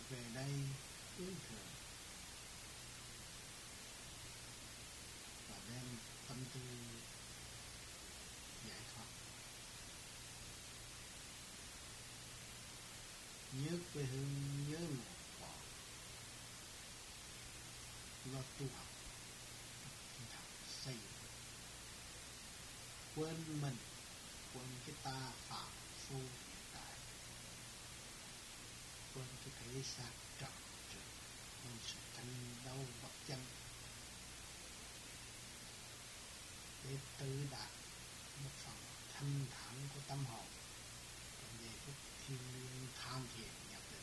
về đây ứng thượng và đem tâm tư giải thoát. Nhớ quê hương, nhớ một cỏ, lo tu học, tinh thần xây dựng. Quên mình, quên cái ta phạm phu hiện tại, quên cái thể xác trần trượt, quên sự tranh đấu vật chân, để tự đạt một phần thanh thản của tâm hồn trong giây phút thiêng liêng tham thiền nhập định.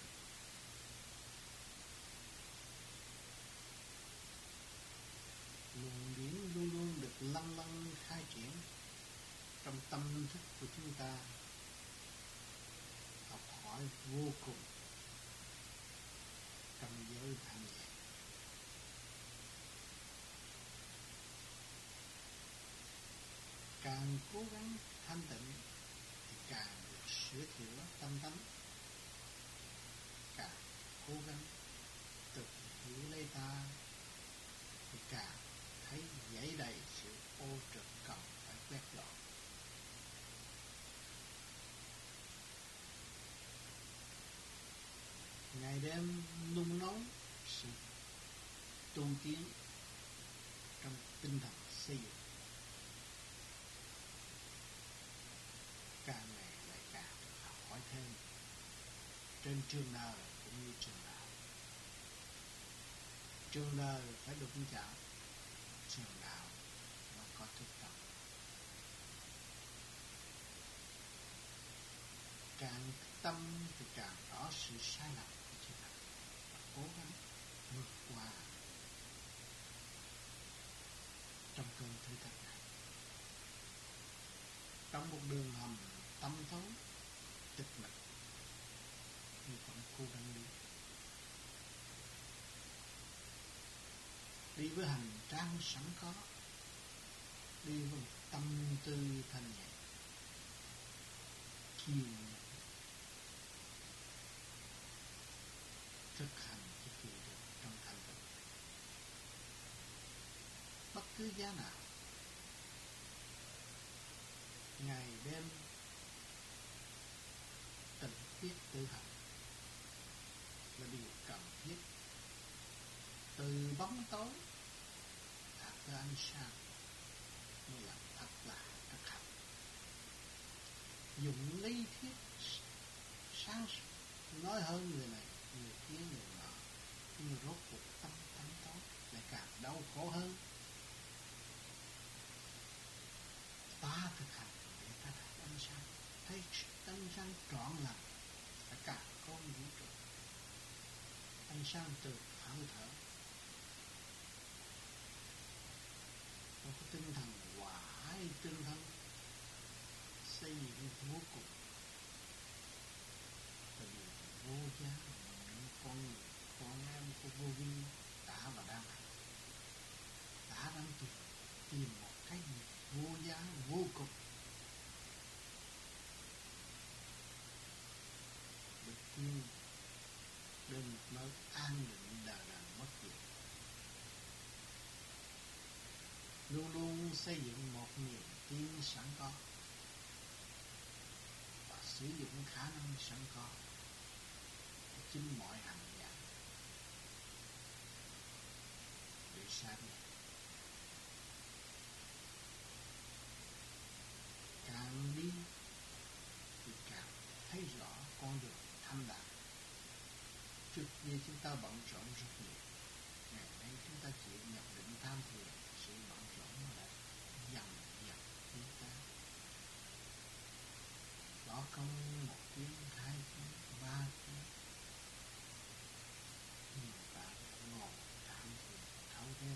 Luồng điển luôn luôn được lăng lăng khai triển trong tâm thức của chúng ta, học hỏi vô cùng trong giới thanh nhẹ. Càng cố gắng thanh tịnh thì càng được sửa chữa tâm tánh, càng cố gắng tự hiểu lấy ta thì càng thấy dãy đầy sự ô trực cần phải quét dọn. Ngày đêm nung nóng sự tu tiến trong tinh thần xây dựng, càng ngày lại càng học hỏi thêm trên trường đời cũng như trường đạo. Trường đời phải đụng chạm, trường đạo nó có thức tâm. Càng tâm thì càng rõ sự sai lầm của chính mình và cố gắng vượt qua trong cơn thử thách này. Trong một đường hầm tăm tối tịch mịch, nhưng vẫn cố gắng đi với hành trang sẵn có, đi với một tâm tư thanh nhẹ, kiên thực hành cái kỳ được trong thanh tịnh. Bất cứ giá nào, ngày đêm tịnh tiết tự hành là điều cần thiết. Từ bóng tối đạt tới ánh sáng mới là thật là thực hành. Dùng lý thuyết sáng suốt nói hơn người này, người kia, người nọ, nhưng rốt cuộc tâm tối lại càng đau khổ hơn. Ta thực hành để ta thấy ánh sáng, thấy ánh sáng trọn lành tất cả con vũ trụ. Ánh sáng từ hơi thở, có cái tinh thần hòa ái tương thân, xây dựng vô cùng là điều vô giá mà những con em của vô vi đã và đang tìm một cái gì vô giá vô cùng được tiên đến một nơi an định đời đời bất diệt. Luôn luôn xây dựng một niềm tin sẵn có và sử dụng khả năng sẵn có để chính mọi hành động để sáng. Càng đi thì càng thấy rõ con đường thâm đạm. Trước kia chúng ta bận rộn rất nhiều, ngày nay chúng ta chịu nhập định tham thiền, sự bận rộn nó lại dần biến tan. Bỏ công 1 tiếng, 2 tiếng, 3 tiếng, nhưng ta ngồi tham thiền thâu đêm.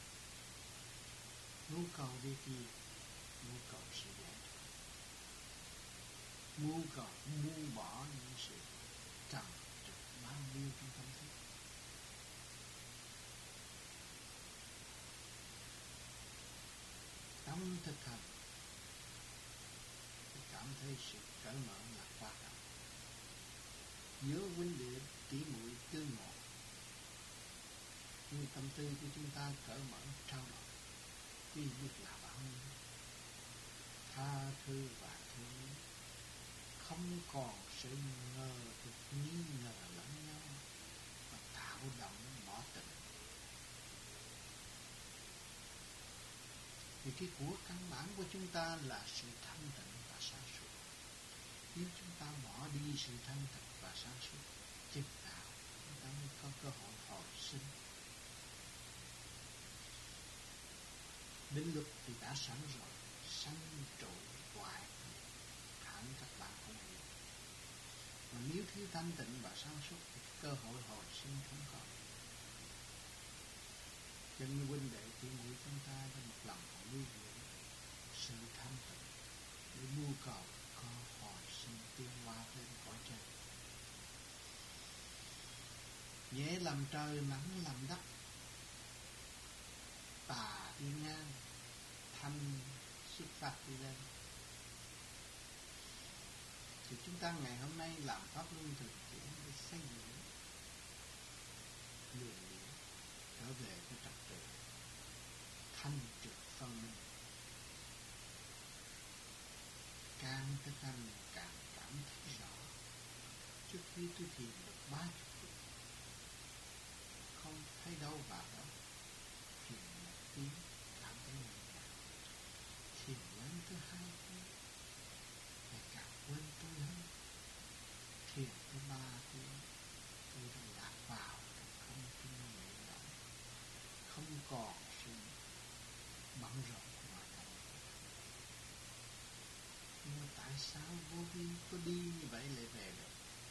Nhu cầu đi kia, nhu cầu sự giải thoát, nhu cầu buông bỏ những sự trần trật bao nhiêu trong tâm thức. Trong thực hành thì cảm thấy sự cởi mở là quan trọng. giữa huynh đệ tỷ muội tương ngộ. Nhưng tâm tư của chúng ta cởi mở trao đổi, quy biết là bao nhiêu, tha thứ và thương, không còn sự ngờ vực nghi ngờ lẫn nhau và tạo động bỏ tình. Vì cái của căn bản của chúng ta là sự thanh tịnh và sáng suốt. Nếu chúng ta bỏ đi sự thanh tịnh và sáng suốt, chừng nào chúng ta mới có cơ hội hồi sinh. Định luật thì đã sẵn rồi, sanh trụ hoại hẳn các bạn không hiểu. Mà nếu thiếu thanh tịnh và sáng suốt thì cơ hội hồi sinh không có. Cho nên huynh đệ tỷ muội chúng ta đã một lần nuôi dưỡng sự thanh tịnh để mưu cầu có hồi sinh tiến hóa lên cõi trên. Nhẹ làm trời, nắng làm đất, tà đi ngang, thanh xuất phát đi lên. Thì chúng ta ngày hôm nay làm pháp luân thường chuyển để xây dựng luồng điển trở về cái trật tự thanh trực phân minh. Càng thực hành càng cảm thấy rõ. Trước khi tôi thiền được 30 phút, không thấy đâu vào đâu. Thiền 1 tiếng cảm thấy nhẹ nhàng. Thiền lớn thứ 2 tiếng lại càng quên tôi hơn. Thiền thứ 3 tiếng tôi đã lạc vào trong không trung nhẹ nhõm, không còn sự bận rộn ngoài đời. Nhưng mà tại sao vô vi có đi như vậy lại về được?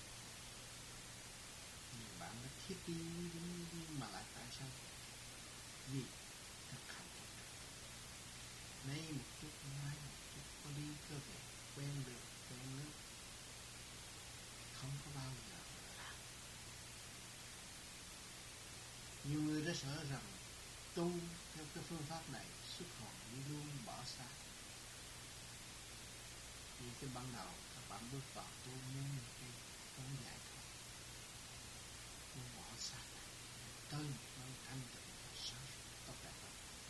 Nhiều bạn đã thiết đi mà lại tại sao? Vì thực hành nay một chút, mai một chút, có đi có về, quen được, quen nước, không có bao giờ làm. Nhiều người đã sợ rằng tu theo cái phương pháp này xuất hồn đi luôn bỏ xác. Vì cái ban đầu các bạn bước vào tu muốn cái muốn giải thoát, muốn bỏ xác này tới một nơi thanh tịnh và sáng suốt tốt đẹp hơn.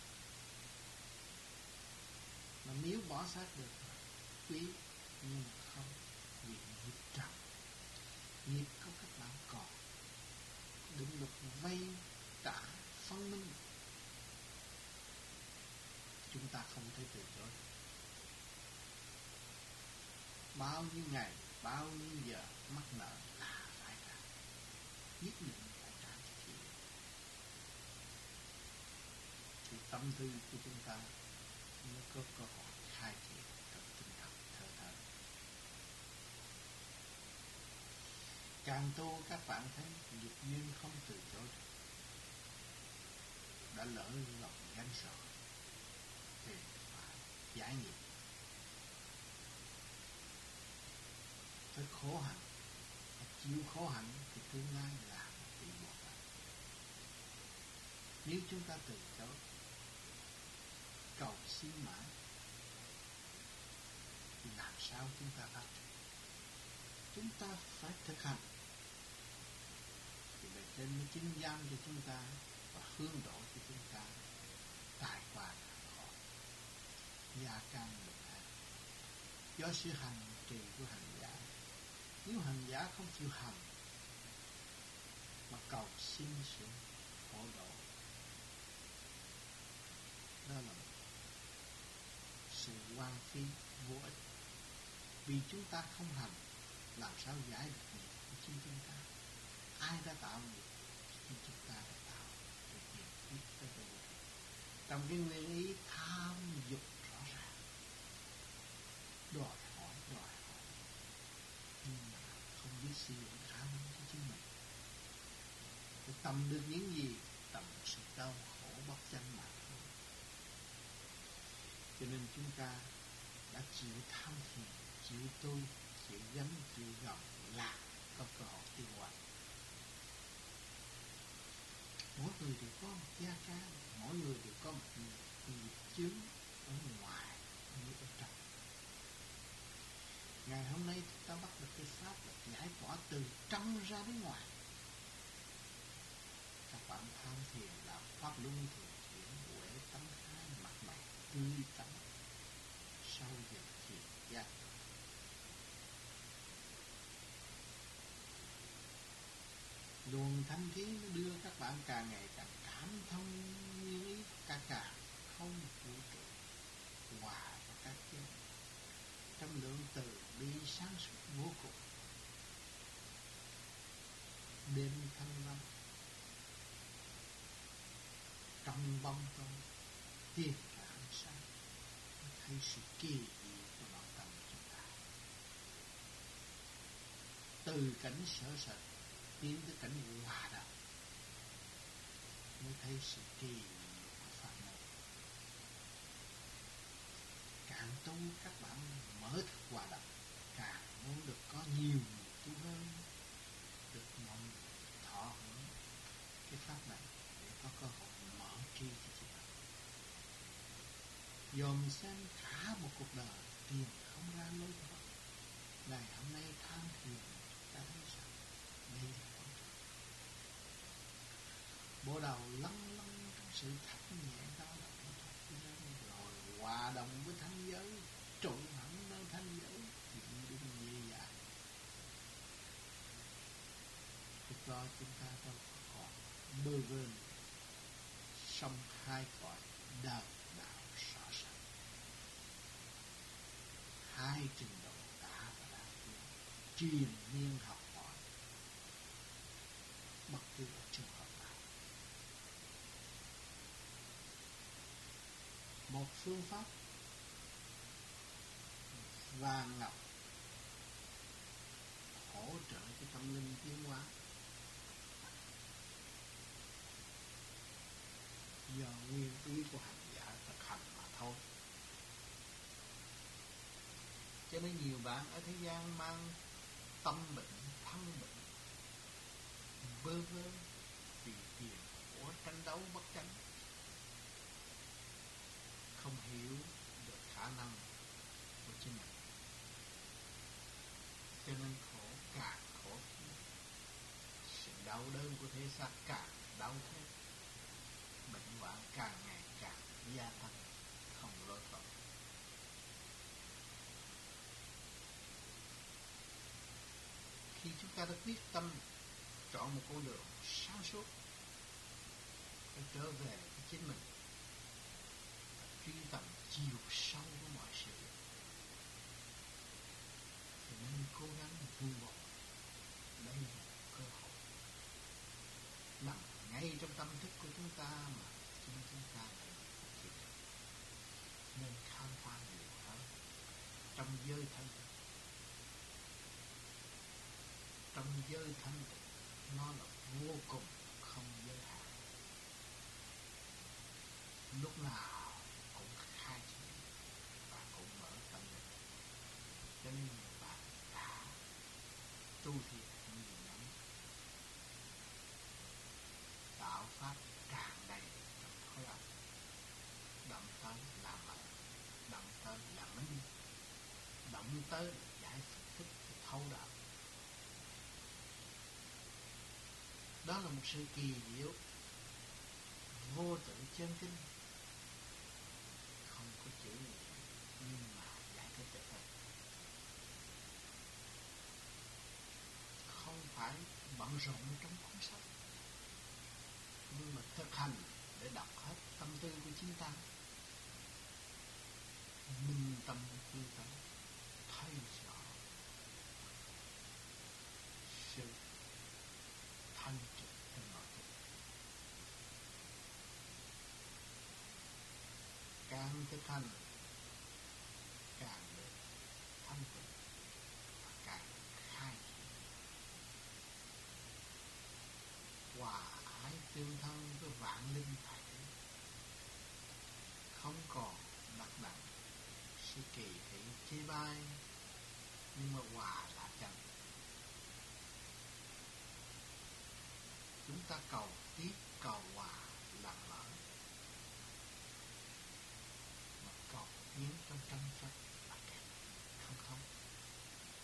Mà nếu bỏ xác được quý, nhưng không, vì nghiệp trầm, nghiệp có các bạn còn định luật vay trả phân minh, chúng ta không thể từ chối. Bao nhiêu ngày, bao nhiêu giờ mắc nợ là phải trả, nhất định phải trả cho chị. Thì tâm tư của chúng ta mới có cơ hội khai triển trong tinh thần thơ thơ. Càng tu các bạn thấy nghiệp duyên không từ chối được. Đã lỡ lòng gánh rồi thì phải giải nghiệp. Phải khổ hạnh, phải chịu khổ hạnh thì tương lai là một vị Bồ Tát. Nếu chúng ta từ chối, cầu xin mãi, thì làm sao chúng ta phát triển? Chúng ta phải thực hành, thì bề trên mới chứng giam cho chúng ta và hướng độ cho chúng ta trải qua khó, gia can bình an. Do sự hành trì của hành giả, nếu hành giả không chịu hành mà cầu xin sự khổ độ, đó là sự hoang phí vô ích. Vì chúng ta không hành, làm sao giải được nghiệp của chính chúng ta? Ai đã tạo nghiệp? Chính chúng ta đã tạo được nghiệp biết tới đâu. Trong cái nguyên ý tham dục rõ ràng, đòi hỏi, nhưng mà không biết sử dụng khả năng của chính mình. Để tầm được những gì? Tầm sự đau khổ bất chánh mà thôi. Cho nên chúng ta đã chịu tham thiền, chịu tu, chịu gánh, chịu gồng là có cơ hội tiến hóa. Mỗi người đều có một gia can, mỗi người đều có một nghiệp chướng ở ngoài như ở trong. Ngày hôm nay chúng ta bắt được cái pháp là giải tỏa từ trong ra đến ngoài. Các bạn tham thiền là pháp luân thường chuyển, huệ tâm khai, mặt mày tươi tắn, sau giờ thiền giác. Luồng thanh khí nó đưa các bạn càng ngày càng cảm thông như ý cả không vũ trụ, hòa với các giới, trong lượng từ bi sáng suốt vô cùng. Đêm thanh vắng, trong bóng tối hiện ra ánh sáng, thấy sự kỳ dị của nội tâm chúng ta. Từ cảnh sở sệt tiến tới cảnh hòa đạo, mới thấy sự kỳ diệu của pháp môn. Càng tu các bạn mở thức hòa đạo, càng muốn được có nhiều tu hơn, được mọi thọ hưởng cái pháp này để có cơ hội mở tri cho chúng ta. Dòm xem cả một cuộc đời tìm không ra lối thoát, ngày hôm nay tham thiền ta thấy rằng đây là quan trọng. Bộ đầu lăn lăn trong sự thanh nhẹ đó là lối thoát của giới, rồi hòa đồng với thanh giới, trụ hẳn nơi thanh giới thì đúng như vậy. Lúc đó chúng ta đâu còn bơ vơ sông hai cõi đời đạo rõ ràng. Hai trình độ đã và đang truyền miên học hỏi bất cứ ở trường hợp nào. Một phương pháp vàng ngọc hỗ trợ cho tâm linh tiến hóa, do nguyên ý của hành giả thực hành mà thôi. Cho nên nhiều bạn ở thế gian mang tâm bệnh, thân bệnh, bơ vơ vì tiền của tranh đấu bất chánh, không hiểu được khả năng của chính mình, cho nên khổ càng khổ. Sự đau đớn của thế xác càng đau thêm, bệnh hoạn càng ngày càng gia tăng, không lối thoát. Khi chúng ta đã quyết tâm chọn một con đường sáng suốt để trở về với chính mình, truy tầm chiều sâu của mọi sự, thì nên cố gắng vun bồi. Đây là cơ hội nằm ngay trong tâm thức của chúng ta mà chúng ta lại thực hiện, nên khám phá nhiều hơn trong giới thanh tịnh. Trong giới thanh tịnh nó là vô cùng không giới hạn, lúc nào cũng khai triển và cũng mở tâm linh. Cho nên bạn đã tu thiện nhiều năm, tạo pháp tràn đầy trong khối óc, động tới là mở, động tới là minh, động tới là giải thích thấu đạo. Đó là một sự kỳ diệu vô tự chân kinh, không có chữ gì nhưng mà giải thích được hết. Không phải bận rộn trong cuốn sách, nhưng mà thực hành để đọc hết tâm tư của chính ta, minh tâm tư tánh, thấy rõ sự thanh trực trong nội thức. Càng thực hành càng được thanh tịnh và càng khai triển, hòa ái tương thân với vạn linh thảy, không còn đặc đẳng sự kỳ thị chê bai, nhưng mà hòa là chân. Chúng ta cầu tiếp, cầu hòa làm mở, mà cầu tiến trong tranh chấp là kẹt không thông.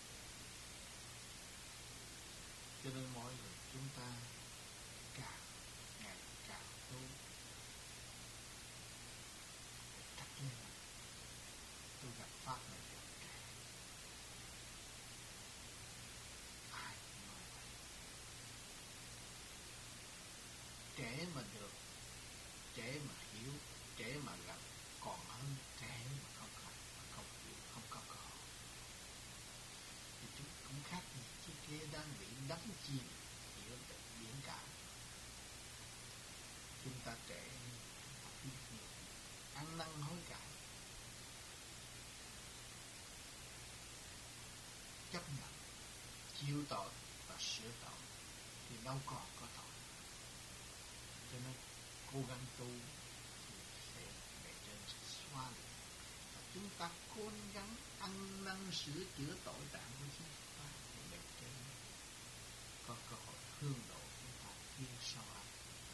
chịu tội và sửa tội thì đâu còn có tội. Cho nên cố gắng tu thì sẽ bề trên sẽ xóa đi. Và chúng ta cố gắng ăn năn sửa chữa tội trạng của chúng ta thì bề trên có cơ hội hương độ chúng ta tiến sâu hơn.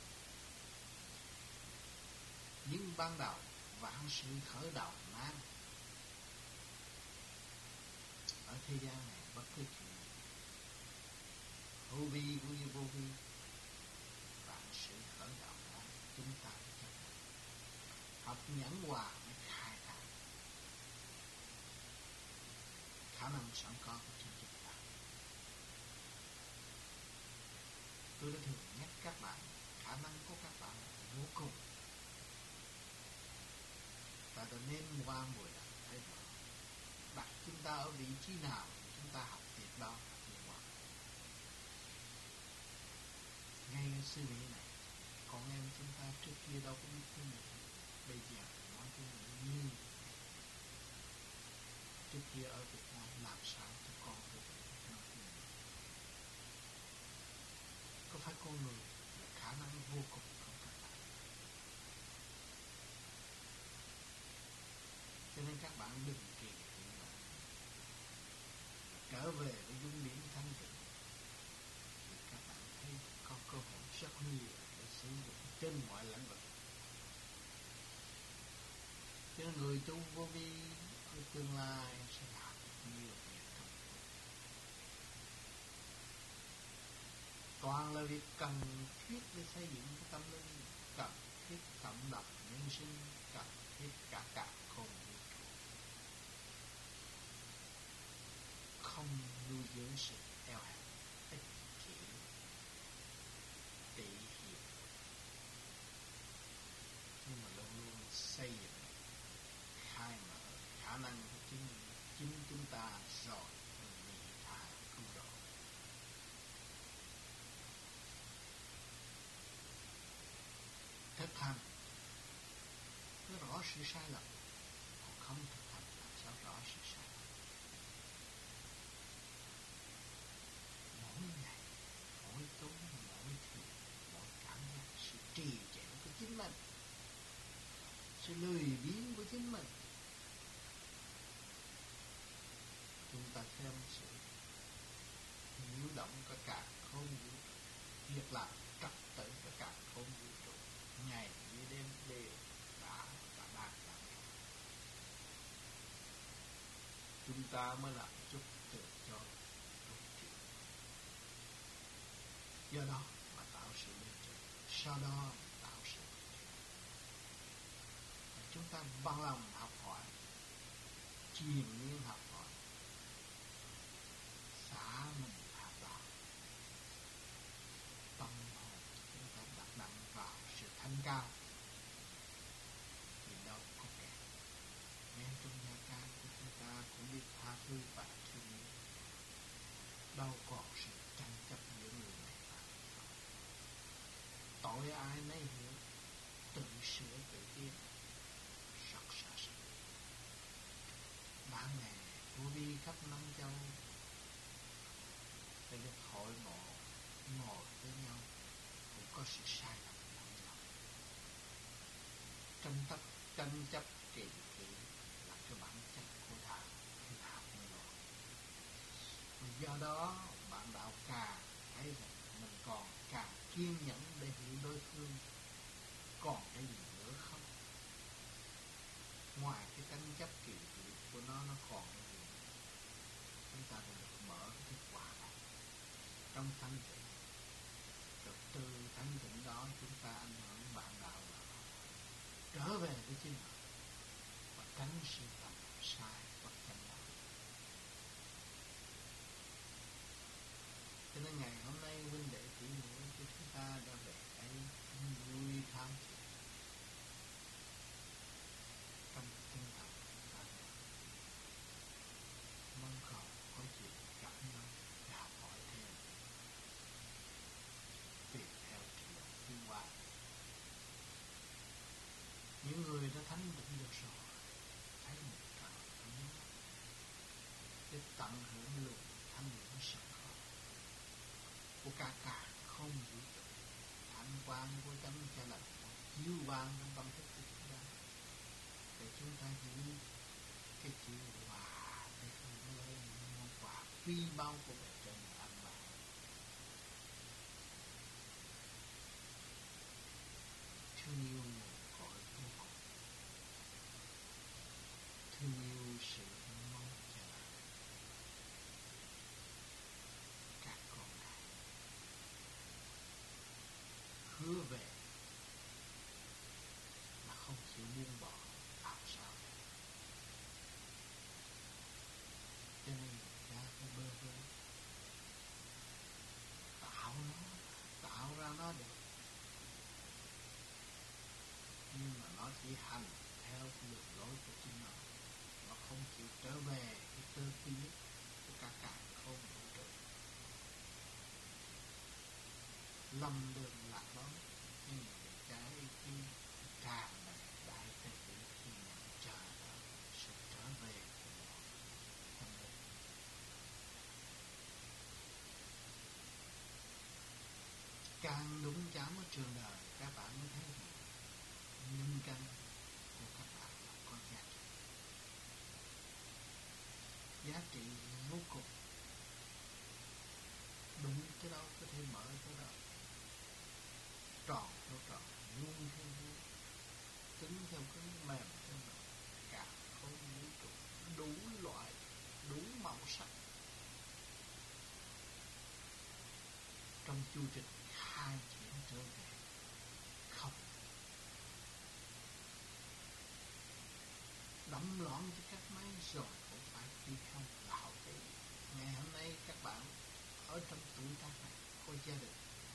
Nhưng ban đầu vạn sự khởi đầu nan. Ở thế gian này bất cứ chuyện vô vi cũng như vô vi, vạn sự khởi đầu nan, chúng ta phải chấp nhận. Học nhẫn hòa mới khai thác khả năng sẵn có của chính chúng ta. Tôi đã thường nhắc các bạn, khả năng của các bạn là vô cùng. Ta đã nên qua 10 lần thấy rõ. Đặt chúng ta ở vị trí nào, chúng ta học việc đó tiến qua. Ngay ở xứ Mỹ này, con em chúng ta trước kia đâu có biết tiếng Mỹ, bây giờ nói tiếng Mỹ như trước kia ở Việt Nam làm sao cho con được nói tiếng Mỹ. Có phải con người là khả năng vô cùng không các bạn? Cho nên các bạn đừng kỳ thị bạn. Trở về với dung điểm thanh tịnh thì các bạn thấy có cơ hội rất nhiều để sử dụng trên mọi lĩnh vực. Cho nên người tu vô vi ở tương lai sẽ làm nhiều việc trong toàn là việc cần thiết để xây dựng cái tâm linh, cần thiết cộng đồng nhân sinh, cần thiết cả không vũ trụ. Không nuôi dưỡng sự eo hẹp, ích kỷ, tị hiềm, nhưng mà luôn luôn xây dựng, khai mở khả năng của chính chúng ta rồi vị tha cứu độ. Thực hành nó rõ sự sai lầm, còn không thực hành làm sao rõ sự sai lầm. Mỗi ngày, mỗi tối, mỗi thứ, mỗi cảm giác sự trì trệ của chính mình, sự lười biếng của chính mình, chúng ta xem sự nhiễu động của cả không vũ trụ, việc làm trật tự của cả không vũ trụ, ngày như đêm đều đã và đang làm. Chúng ta mới làm chút tự cho tốt chuyện. Do đó mà tạo sự lên trên, sau đó tạo sự lên trên. Chúng ta bằng lòng học hỏi, chiêm nghiệm học hỏi, xả mình học đạo, tâm hồn chúng ta đặt nặng vào sự thanh cao thì đâu có kẻ. Nên trong nhà ca của chúng ta cũng biết tha thứ và thương yêu, đâu còn sự tranh chấp giữa người này và người. Tội ai nấy hiểu, tự sửa tự tiến, rất xa xỉ. Bạn bè vô vi khắp năm châu để được hội ngộ, ngồi với nhau cũng có sự sai lầm lẫn nhau. Tranh chấp kỳ thị là cái bản chất của đạo không rồi. Do đó bạn đạo càng thấy rằng mình còn càng kiên nhẫn để hiểu đối phương, còn cái gì nữa không? Ngoài cái tranh chấp kỳ thị của nó còn cái gì? Chúng ta phải được mở cái kết quả này trong thanh tịnh, rồi từ thanh tịnh đó chúng ta ảnh hưởng bạn đạo là trở về với chính họ và tránh sự lầm sai bất chánh đạo. Cho nên ngày hôm nay huynh đệ tỷ muội của chúng ta đã về đây vui tham thiền trong tinh thần ta mong cầu có chuyện gặp nhau để học hỏi thêm, tìm theo chiều tiến hóa. Những người đã thánh định được rồi thấy mình cần phải nhớ để tận hưởng lượng thanh điển sẵn có. của cả không vũ trụ. Thanh quan của chấm sẽ là chiếu vàng trong tâm thức của chúng ta, để chúng ta hiểu cái chữ hòa để không lấy món quà phi bao của bề trên ăn mà. Thương yêu nguồn cội vô cùng, thương yêu sự mong chờ các con này, hứa về mà không chịu buông bỏ làm sao. Cho nên cha phải bơ vơ tạo ra nó được, nhưng mà nó chỉ hành theo đường lối của chính nó không chịu trở về cái cơ duy nhất của cả không vũ trụ. Lầm đường lạc lối, nhưng mà trái chi tràn đầy đại từ bi khi nhận chờ đợi sự trở về của tâm linh. Càng đúng chạm ở trường đời, các bạn mới thấy rằng nhân căn của các bạn là có giá trị. Giá trị vô cùng. Đúng tới đâu có thể mở tới đâu. Tròn theo tròn, vuông theo vuông, cứng theo cứng, mềm theo mềm. Cả không vũ trụ, đủ loại, đủ màu sắc. Trong chu trình khai triển trở về không, đắm loạn cho các máy rồi cũng phải đi không là hậu tế. Ngày hôm nay các bạn ở trong tuổi tác này có gia đình,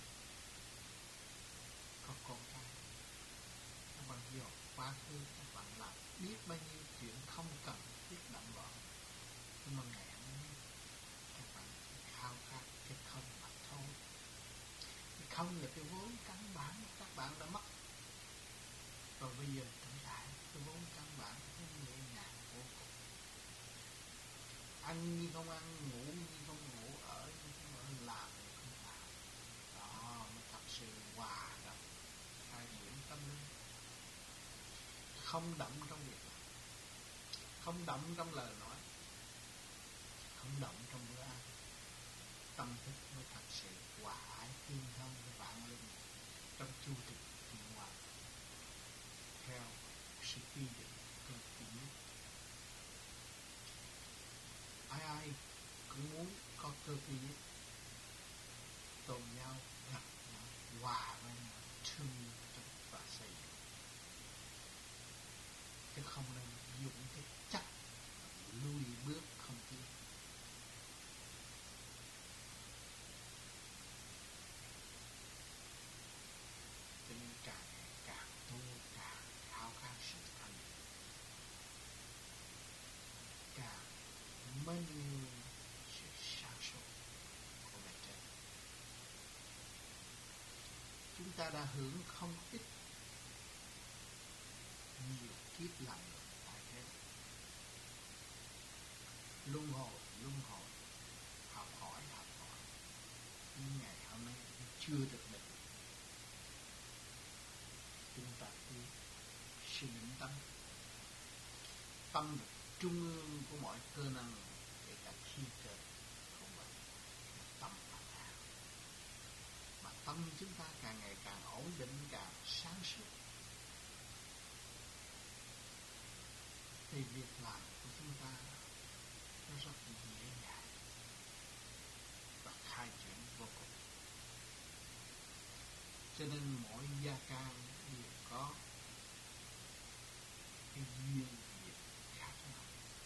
có con cái, các bạn dò quá khứ các bạn làm biết bao nhiêu chuyện không cần thiết động loạn, nhưng mà ngày hôm nay các bạn chỉ khao khát cái không mà thôi. Cái không là cái vốn căn bản các bạn đã mất, rồi bây giờ trở lại cái vốn căn bản nó nhẹ nhàng vô cùng. Ăn như không ăn, ngủ như không ngủ, ở như không ở, làm như không làm. Đó mới thật sự hòa đồng khai triển tâm linh. Không động trong việc làm, không động trong lời nói, không động trong bữa ăn. Tâm thức mới thật sự hòa ái tương thân với vạn linh trong chu trình tiến hóa theo sự quy định cơ khí. Ai cũng muốn có cơ khí tôn nhau, gặp nhau, hòa với nhau, thương yêu và xây dựng, chứ không nên dùng cái chắc lùi bước không tiến. Cho nên càng tu càng khao khát sự thanh định, càng mến yêu sự sáng suốt của bề trên. Chúng ta đã hưởng không ít nhiều kiếp làm người tại thế, luân hồi, học hỏi, nhưng ngày hôm nay chưa được định. Chúng ta cứ sự định tâm được trung ương của mọi cơ năng, kể cả khí cơ không vậy, tâm là nào. Mà tâm chúng ta càng ngày càng ổn định, càng sáng suốt, thì việc làm của chúng ta nó rất dễ dàng và khai triển vô cùng. Cho nên mỗi gia can đều có cái duyên nghiệp khác nhau.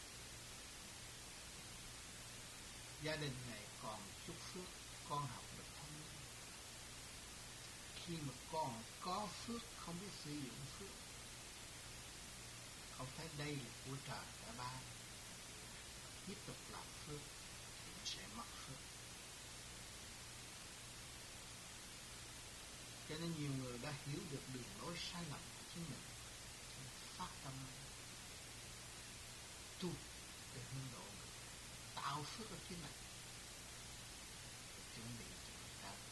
Gia đình này còn chút phước, con học được thông minh. Khi mà con có phước, không biết sử dụng phước, không thấy đây là của trời đã ban, tiếp tục làm phước thì nó sẽ mất phước. Cho nên nhiều người đã hiểu được đường lối sai lầm của chính mình, phát tâm tu để hướng độ mình, tạo phước ở trên này, chuẩn bị cho người ta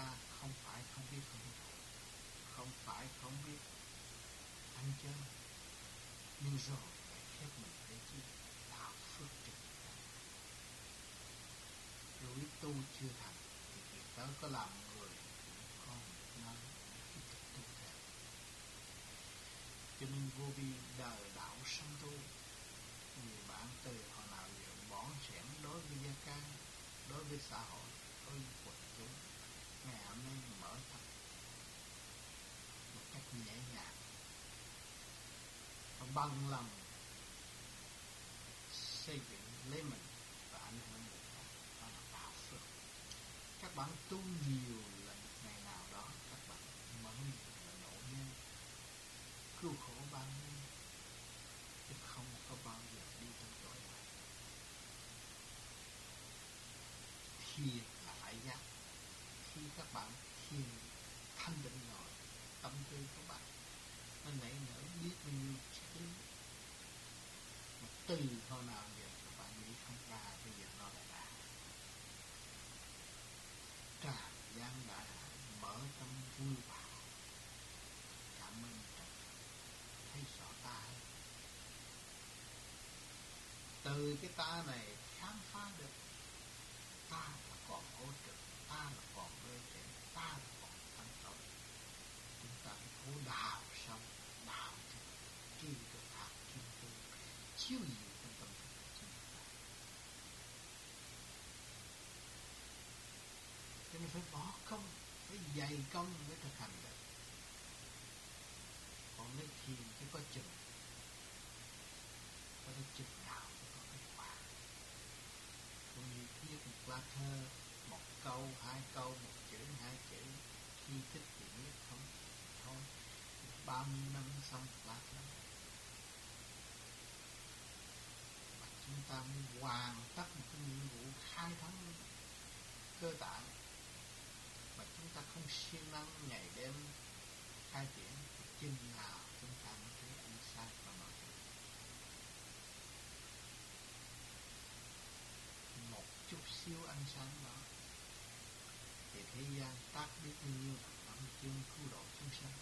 ta không phải không biết hưởng thụ, không phải không biết ăn chơi, nhưng rồi phải khép mình để chi tạo phước trực. Rồi tu chưa thành thì việc đó có làm người cũng không nói cái cách tu theo. Cho nên vô vi đời đạo sanh tu, nhiều bạn từ hồi nào giờ bỏn sẻn đối với gia can, đối với xã hội, đối với quần chúng, ngày hôm nay mở thật một cách nhẹ nhàng và bằng lòng xây dựng lấy mình và ảnh hưởng người khác, đó là đạo phước. Các bạn tu nhiều là ngày nào đó các bạn mở miệng là nộ nhân, cứu khổ bao nhiêu, chứ không có bao giờ đi trong tội này. Thiền là phải giác. Khi các bạn thiền thanh định rồi, tâm tư của bạn nó nảy nở biết bao nhiêu triết lý, mà từ hồi nào giờ các bạn nghĩ không ra, bây giờ nó lại ra. Tràn gian đại hải mở tâm vui vào, cảm ơn Trần, thấy rõ ta hơn. Từ cái ta này khám phá được ta là còn ô trực, ta là còn rơi trẻ, ta là còn tăng tội. Chúng ta phải cố đào sâu, đào cho tri được hạt kim cương chiếu nhiều trong tâm thức của chúng ta. Cho nên phải bỏ công, phải dày công mới thực hành được. Còn nếu thiền thì có chừng, có cái chừng nào thì có kết quả. Cũng như viết một lá thơ, một câu, hai câu, một chữ, hai chữ, khi thích thì viết, không thôi, bao nhiêu năm xong lá thơ. Mà chúng ta mới hoàn tất một cái nhiệm vụ khai thác cơ bản, mà chúng ta không siêng năng ngày đêm khai triển, thì chừng nào chúng ta mới thấy ánh sáng và mọi thứ. Một chút xíu ánh sáng đó thì thế gian tác biết bao nhiêu là âm chương cứu độ chúng sanh.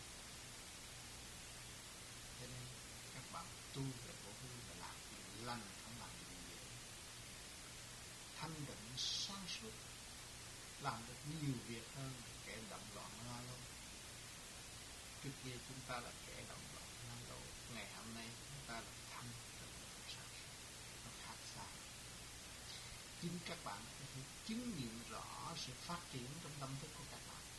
Cho nên các bạn tu về vô vi và làm việc lành, không làm việc dễ, thanh định sáng suốt, làm được nhiều việc hơn kẻ động loạn lo lâu. Trước kia chúng ta là kẻ động loạn lo lâu, ngày hôm nay chúng ta là thanh định sáng suốt, nó khác xa. Chính các bạn có thể chứng nghiệm rõ sự phát triển trong tâm thức của các bạn.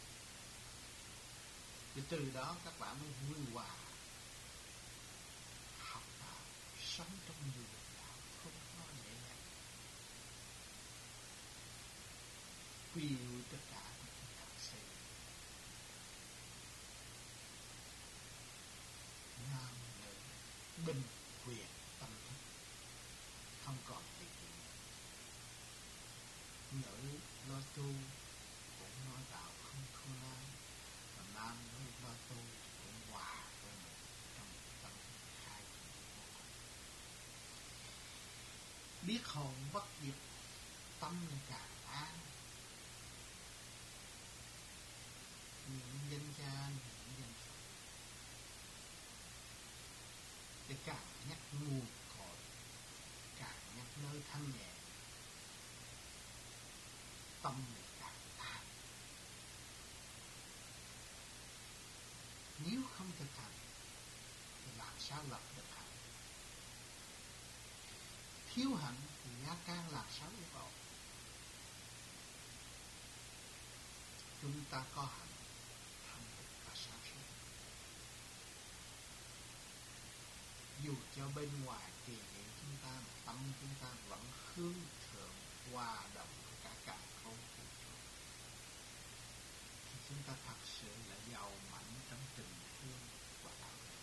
Thì từ đó các bạn mới vui hòa, học đạo, sống trong nhiều đạo, không có nhẹ nhàng. Quy nuôi tất cả chúng ta xây nam nữ bình quyền tâm thức, không còn gì nữa. Nữ lo tu cũng nói đạo không nam, và nam nói lo tu cũng hòa với mình trong tâm thức hai vô cùng. Biết hồn bất diệt, tâm càng an. Những danh cha, những danh Phật để càng nhắc nguồn cội, càng nhắc nơi thanh nhẹ, tâm mình càng an. Nếu không thực hành thì làm sao lập được hạnh? Thiếu hạnh thì gia can làm sao yêu cầu? Chúng ta có hạnh, thanh tịnh và sáng suốt. Dù cho bên ngoài kỳ hiện chúng ta, tâm chúng ta vẫn hướng thượng hòa đồng với cả càn khôn vũ trụ, thì chúng ta thật sự là giàu mạnh trong tình thương và đạo đức.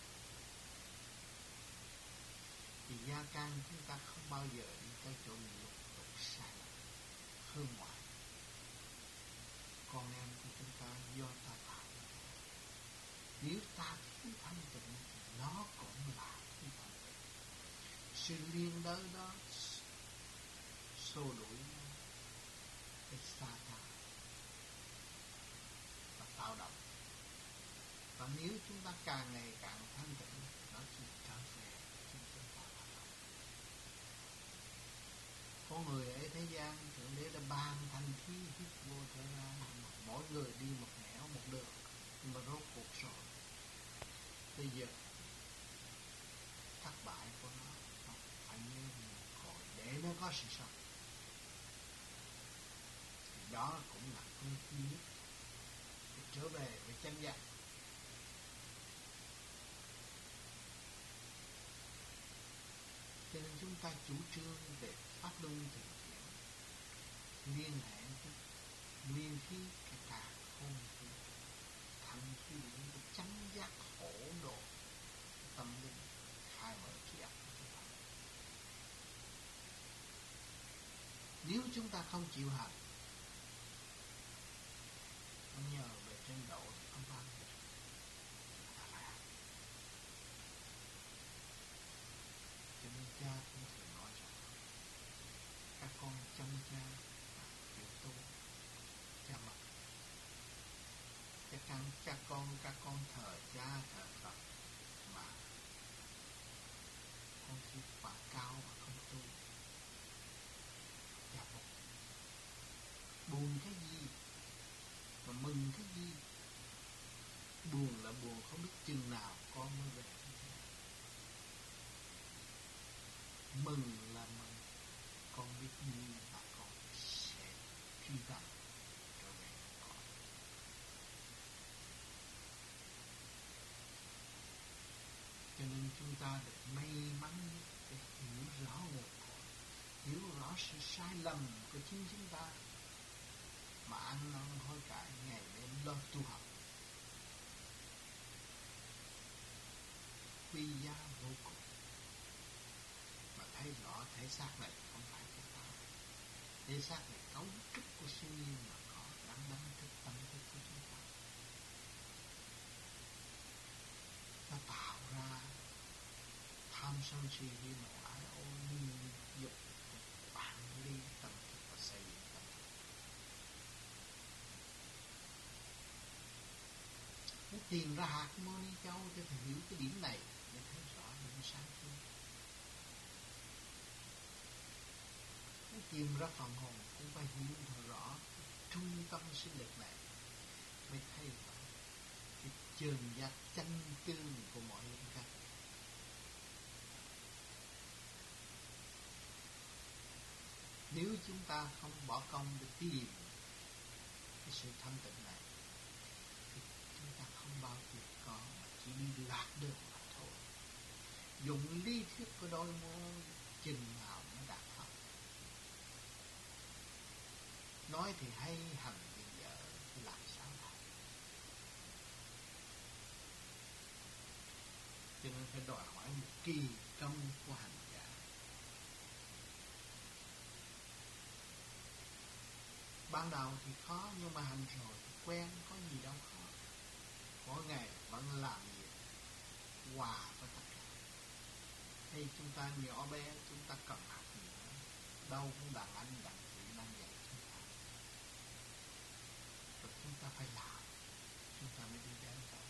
Vì gia can chúng ta không bao giờ đi tới chỗ lục tục sai lầm, hướng ngoại. Con em của chúng ta do ta tạo. Nếu ta thiếu thanh tịnh thì nó cũng là thiếu thanh tịnh. Sự liên đới đó xô đuổi nó để xa ta. Và nếu chúng ta càng ngày càng thanh tịnh, nó chỉ trở về chính chúng ta mà thôi. Có người ở thế gian Thượng Đế đã ban thành khí hít vô thế gian, mỗi người đi một nẻo một đường, nhưng mà rốt cuộc rồi bây giờ thất bại của nó phải như một cội để nó có sự sống. Thì đó cũng là phương duy nhất để trở về với chân giác. Cho nên chúng ta chủ trương về pháp luân thường chuyển, liên hệ với nguyên khí cái cả không khí, thành khí điển của chánh giác hỗn độn tâm linh khai mở trí óc của chúng ta. Nếu chúng ta không chịu hành, không nhờ về trên độ thì không bao giờ chúng ta phải hành. Cho nên cha cũng thường nói rằng các con chăm cha chịu tu cha mất. Các con thờ cha thờ Phật mà con chỉ quả cao mà không tu. Cha mất. Buồn cái gì mà mừng cái gì? Buồn là buồn không biết chừng nào con mới về. Mừng là mừng con biết như mà con sẽ truy tầm trở về con. Cho nên chúng ta được may mắn để hiểu rõ nguồn cội, hiểu rõ sự sai lầm của chính chúng ta, mà ăn năn hối cải ngày đêm lo tu học, quy giá vô cùng. Mà thấy rõ thể xác này không phải của ta, thể xác này cấu trúc của siêu nhiên mà có đáng thức tâm thức của chúng ta. Nó tạo ra tham sân si với nội ái ô nhu dục bản lý tâm thức và xây dựng tâm thức. Nó tìm ra hạt Mô Ni Châu cho thầy hiểu cái điểm này để thấy rõ những sáng suốt. Nó tìm ra phần hồn cũng phải hiểu rõ trung tâm sinh lực này mới thấy rõ cái chơn giác chân tương của mọi linh căn. Nếu chúng ta không bỏ công để tìm cái sự thanh tịnh này thì chúng ta không bao giờ có, mà chỉ đi lạc đường mà thôi. Dùng lý thuyết của đôi môi chừng nào mới đạt pháp. Nói thì hay, hành thì dở, thì làm sao lại. Cho nên phải đòi hỏi một kỳ công của hành giả. Ban đầu thì khó, nhưng mà hành rồi thì quen, có gì đâu khó. Mỗi ngày vẫn làm việc hòa với tất cả. Hay chúng ta nhỏ bé, chúng ta cần học gì nữa, đâu cũng đàn anh đàn chị đang dạy chúng ta. Rồi chúng ta phải làm, chúng ta mới đi đến đâu.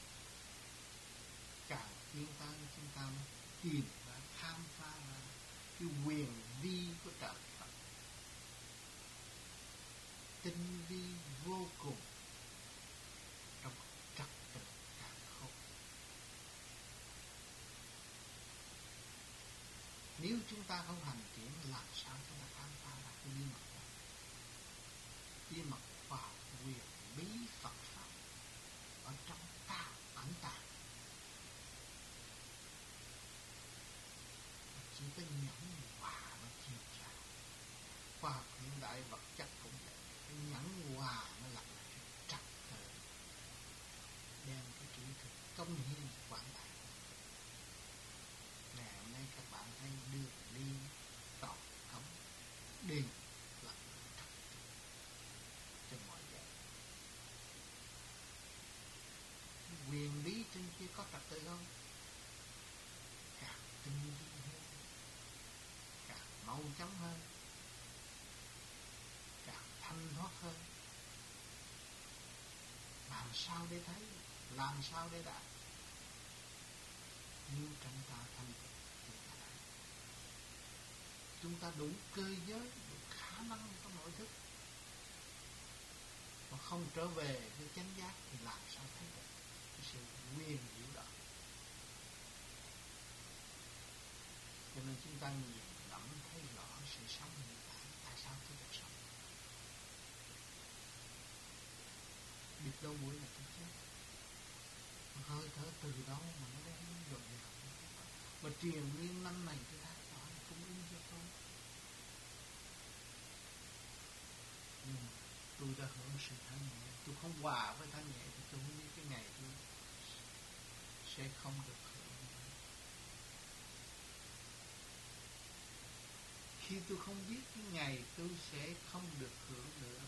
Càng tiến tới chúng ta mới tìm ra, khám phá ra cái quyền vi của trời Phật, tinh vi vô cùng trong trật tự càng không. Nếu chúng ta không hành triển, làm sao chúng ta khám phá ra cái bí mật đó? Bí mật khoa học quyền bí Phật Pháp ở trong ta ẩn tàng. Chỉ có nhẫn hòa nó chiêu ra. Khoa học hiện đại vật chất cũng vậy. Cái nhẫn hòa nó là cái trật tự, đem cái kỹ thuật công hiến quảng đại. Ngày hôm nay các bạn thấy đường đi tàu cống đều là trật tự cho mọi người. Quyền lý trên kia có trật tự không? Càng tinh vi hơn, càng mau chóng hơn, càng thanh thoát hơn. Làm sao để thấy? Làm sao để đạt? Nếu trong ta thanh tịnh thì ta đạt. Chúng ta đủ cơ giới, đủ khả năng trong nội thức, mà không trở về với chánh giác thì làm sao thấy được cái sự quyền diệu đó. Cho nên chúng ta nhìn ngẫm thấy rõ sự sống hiện tại. Tại sao tôi được sống? Biết đâu mũi là tôi chết. Hơi thở từ đâu mà nó đến dồn dào. Và truyền nguyên năm này tôi thấy rõ là cung ứng cho tôi. Nhưng tôi đã hưởng sự thanh nhẹ. Tôi không hòa với thanh nhẹ thì tôi không biết cái ngày tôi sẽ không được hưởng. Khi tôi không biết cái ngày tôi sẽ không được hưởng nữa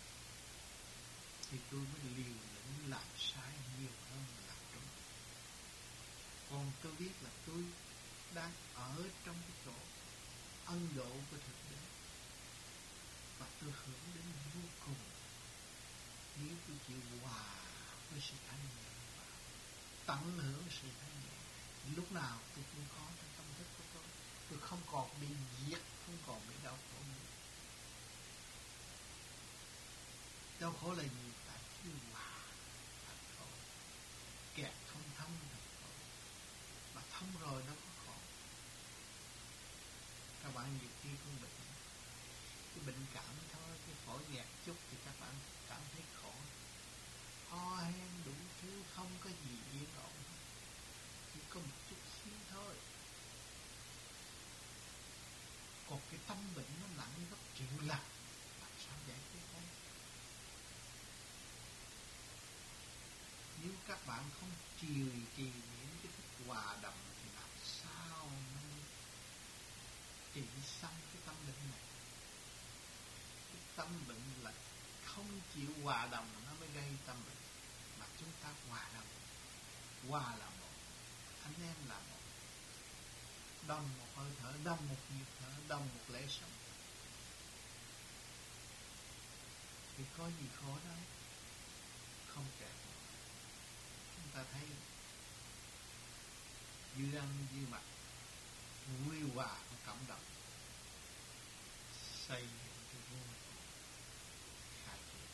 thì tôi mới liều lĩnh làm sai nhiều hơn là làm đúng. Còn tôi biết là tôi đang ở trong cái chỗ ân độ của Thượng Đế và tôi hưởng đến vô cùng nếu tôi chịu hòa với sự thanh nhẹ và tận hưởng sự thanh nhẹ. Lúc nào tôi cũng có trong tâm thức của tôi. Tôi không còn bị giết, không còn bị đau khổ nữa. Đau khổ là gì? Tại thiếu hòa thật khổ. Kẹt không thông thật khổ. Mà thông rồi nó có khổ. Các bạn nhiều khi cũng bệnh. Cái bệnh cảm thôi, cái phổi nghẹt chút thì các bạn cảm thấy khổ. Ho hen đủ thứ, không có gì yên ổn. Chỉ có một chút xíu thôi. Còn cái tâm bệnh nó nặng gấp triệu lần. Làm sao giải quyết đây? Nếu các bạn không trì niệm cái thức hòa đồng thì làm sao mới trị xong cái tâm bệnh này? Cái tâm bệnh là không chịu hòa đồng nó mới gây tâm bệnh. Mà chúng ta hòa đồng. Hòa là một, anh em là một, đồng một hơi thở, đồng một nhịp thở, đồng một lễ sống. Thì có gì khổ đâu. Không kể. Chúng ta thấy dư ăn dư mặt, quy hòa của cộng đồng, xây dựng cái vô cùng khai triển.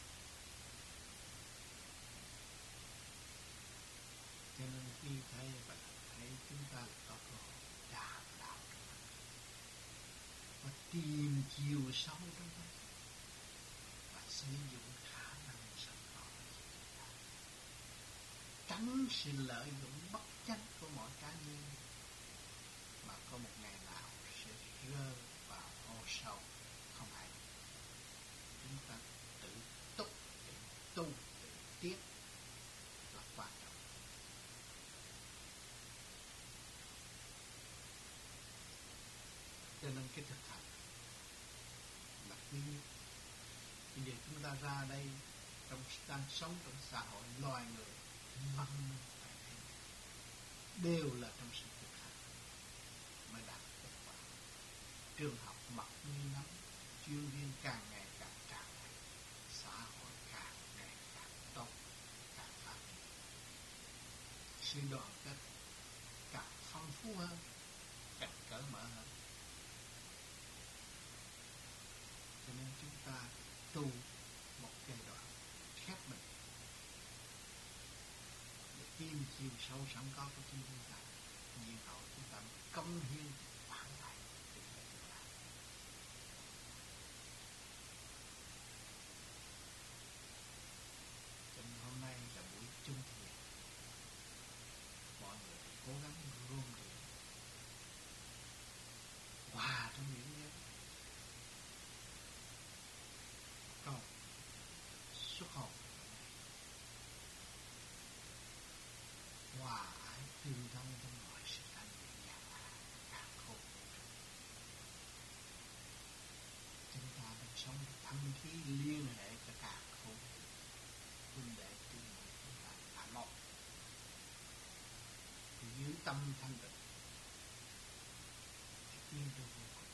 Cho nên khi thấy vậy, thấy chúng ta là có cơ hội đàm đạo trong mình và tìm chiều sâu trong mình và sử dụng khả năng sẵn có của chúng ta, tránh sự lợi dụng bất chánh của mọi cá nhân mà có một ngày nào sẽ rơi vào hố sâu không hay. Chúng ta tự túc, tự tu, tự tiến là quan trọng. Cho nên cái thực hành là quý nhất. Bây giờ chúng ta ra đây đang sống trong xã hội loài người văn minh phải thế, đều là trong sự thực hành mới đạt kết quả. Trường học mọc như nấm, chuyên viên càng ngày càng tràn đầy, xã hội càng ngày càng tốt, càng phát triển, sự đoàn kết càng phong phú hơn, càng cởi mở hơn. Cho nên chúng ta tu một giai đoạn khép mình để tìm chiều sâu sẵn có của chúng ta, nhiên hậu chúng ta công hiến hoàn lại để chúng ta. Cho nên hôm nay là buổi chung thiền, mọi người cố gắng rôm rửa hòa trong những giới cầu xuất hồn, hòa ái tương thông trong mọi sự thanh nhẹ nhàng càng khôn. Chúng ta đang sống thâm khí liên hệ cho càng khôn. Huynh đệ tu người chúng ta là một. Thì dưới tâm thanh tịnh thì tiến tới vô cùng.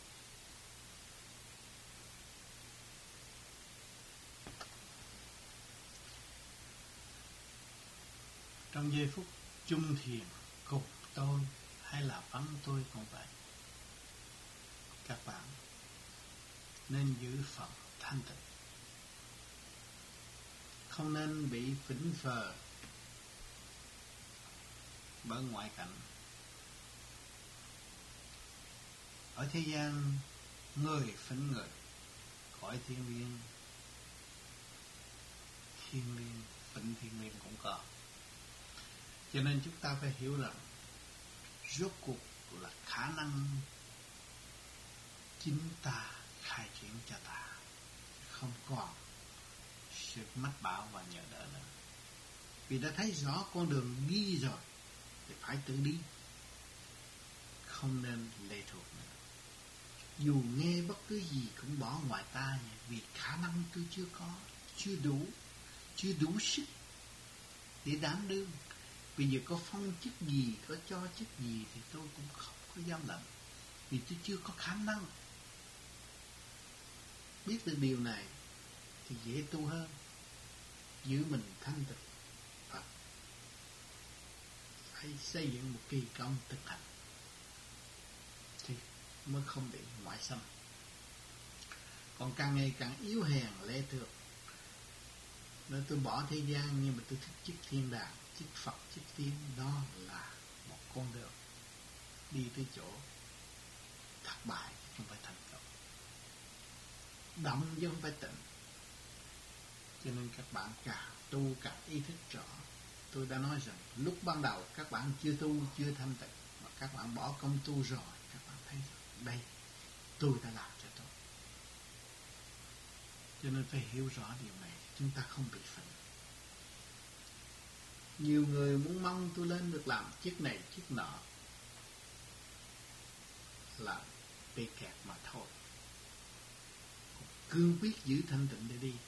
Trong giây phút chung thiền cùng tôi hay là vắng tôi cũng vậy, các bạn nên giữ phần thanh tịnh, không nên bị phỉnh phờ bởi ngoại cảnh. Ở thế gian người phỉnh người, cõi thiên liêng phỉnh thiên liêng cũng có. Cho nên chúng ta phải hiểu rằng rốt cuộc là khả năng chính ta khai triển cho ta, không còn sự mách bảo và nhờ đỡ nữa. Vì đã thấy rõ con đường đi rồi thì phải tự đi, không nên lệ thuộc nữa. Dù nghe bất cứ gì cũng bỏ ngoài ta, vì khả năng tôi chưa có, chưa đủ sức để đảm đương. Bây giờ có phong chức gì, có cho chức gì thì tôi cũng không có dám làm, vì tôi chưa có khả năng. Biết được điều này thì dễ tu hơn, giữ mình thanh tịnh và phải xây dựng một kỳ công thực hành thì mới không bị ngoại xâm. Còn càng ngày càng yếu hèn lệ thuộc, nên tôi bỏ thế gian nhưng mà tôi thích chức thiên đàng, chức Phật, chức tiên. Đó là một con đường đi tới chỗ thất bại, không phải thành công. Động chứ không phải tịnh. Cho nên các bạn càng tu càng ý thức rõ. Tôi đã nói rằng lúc ban đầu các bạn chưa tu, chưa thanh tịnh, mà các bạn bỏ công tu rồi, các bạn thấy rằng đây tôi đã làm cho tôi. Cho nên phải hiểu rõ điều này, chúng ta không bị phỉnh. Nhiều người muốn mong tôi lên được làm chức này chức nọ là bị kẹt mà thôi. Cương quyết giữ thanh tịnh để đi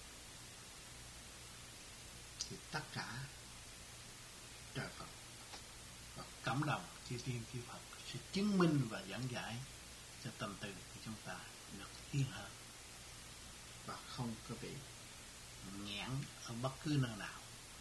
thì tất cả trời Phật và cảm động chư tiên chư Phật sẽ chứng minh và dẫn giải cho tâm từ của chúng ta được tiến hơn và không có bị nghẽn ở bất cứ nơi nào.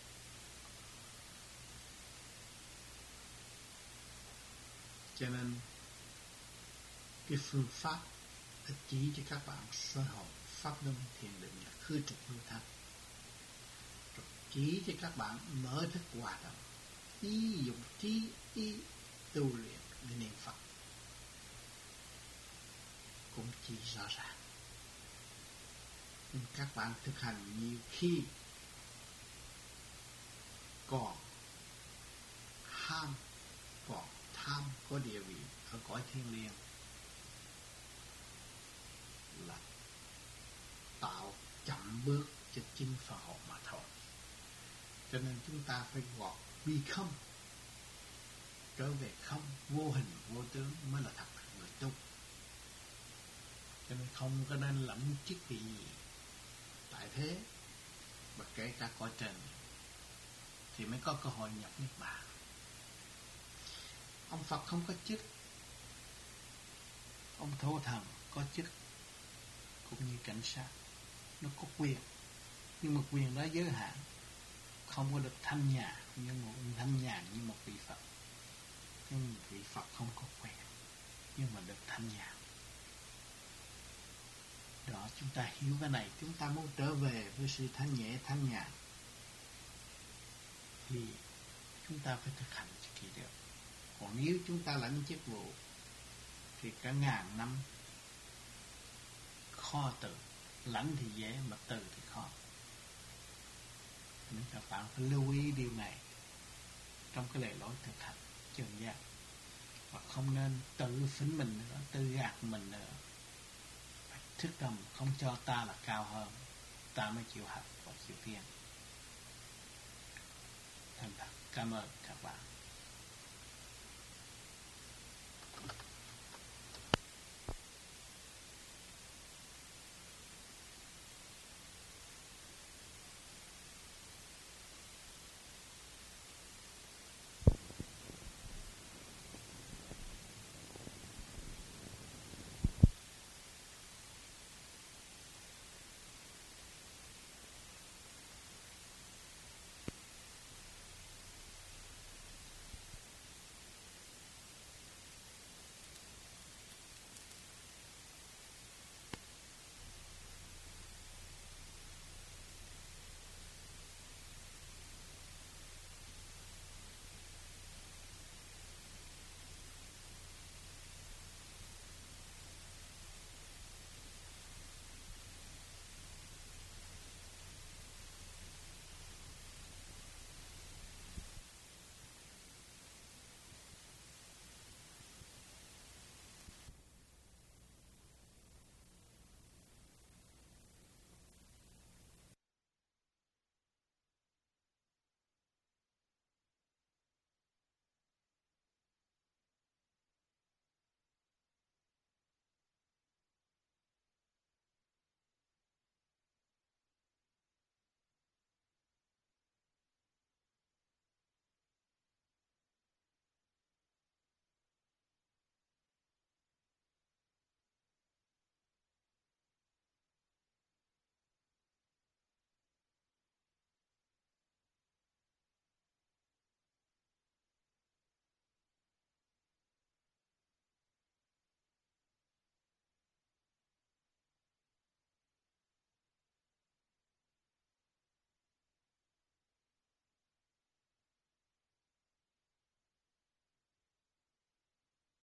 Cho nên cái phương pháp đã chỉ cho các bạn soi hồn, pháp luân, thiền định là khư trực lưu thanh, rồi chỉ cho các bạn mở thức hòa đồng, ý dụng trí ý tu luyện để niệm Phật, cũng chỉ rõ ràng. Nhưng các bạn thực hành nhiều khi còn ham, còn tham có địa vị ở cõi thiên liêng là tạo chậm bước cho chính phần hồn mà thôi. Cho nên chúng ta phải gọt bi không, trở về không, vô hình vô tướng mới là thật người tu. Cho nên không có nên lẫm chức vị gì tại thế, và kể cả cõi trần thì mới có cơ hội nhập niết bàn. Ông Phật không có chức, ông Thổ Thần có chức, cũng như cảnh sát, nó có quyền, nhưng mà quyền đó giới hạn, không có được thanh nhàn như một vị Phật. Nhưng vị Phật không có quyền, nhưng mà được thanh nhàn. Đó, chúng ta hiểu cái này, chúng ta muốn trở về với sự thanh nhẹ, thanh nhàn thì chúng ta phải thực hành cho kỳ được. Còn nếu chúng ta lãnh chức vụ thì cả ngàn năm khó tự. Lãnh thì dễ mà từ thì khó. Nên các bạn phải lưu ý điều này trong cái lề lối thực hành chân giác, và không nên tự phỉnh mình nữa, tự gạt mình nữa. Phải thức tâm, không cho ta là cao hơn, ta mới chịu học và chịu thiền. Thành thật cảm ơn các bạn.